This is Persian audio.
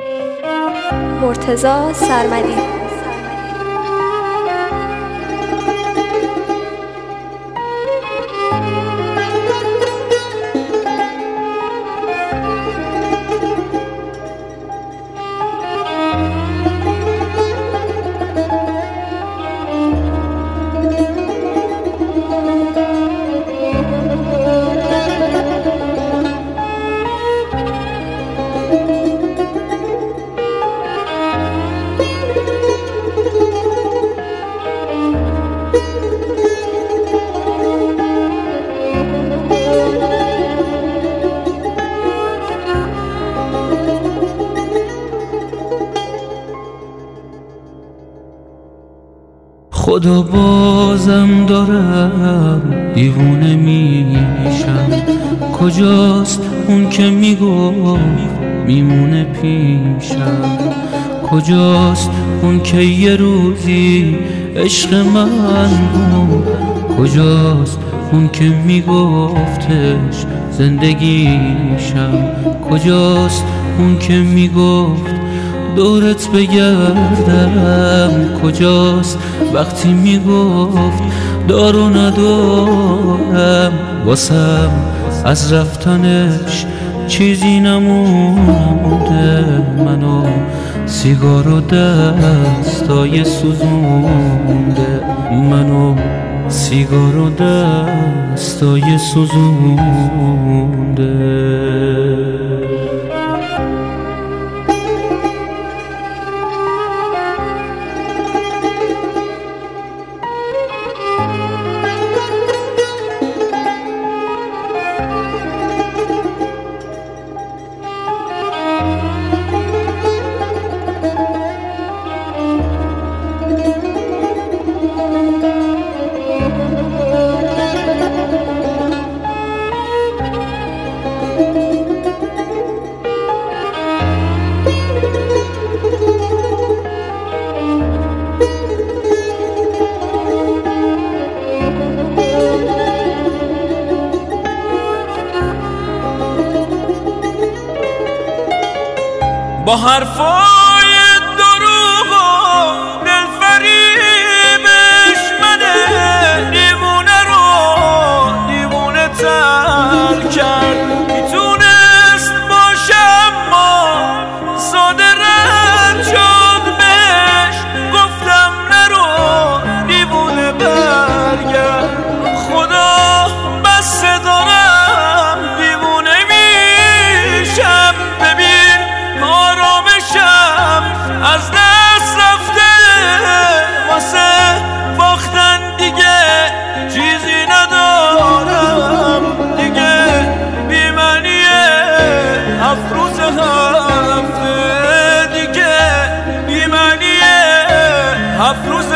مرتضی سرمدی. خدا بازم دارم دیوونه میشم، کجاست اون که میگفت میمونه پیشم؟ کجاست اون که یه روزی عشق من بود؟ کجاست اون که میگفتش زندگیشم؟ کجاست اون که میگفت دورت بگردم؟ کجاست وقتی میگفت دارو ندارم؟ واسم از رفتنش چیزی نمونده، منو سیگار و دستای سوزونده، منو سیگار و دستای سوزونده. با حرفای دروغ و دلفریبش منه دیوونه رو دیوونه تر کرد. میتونست باشه اما ساده رد شد بهش، گفتم نرو دیوونه برگرد. خدا بس دارم دیوونه میشم، ببین آرامشم از دست رفته، واسه باختن دیگه چیزی ندارم دیگه. بی‌معنیه 7 روز هفته دیگه، بی‌معنیه 7 روز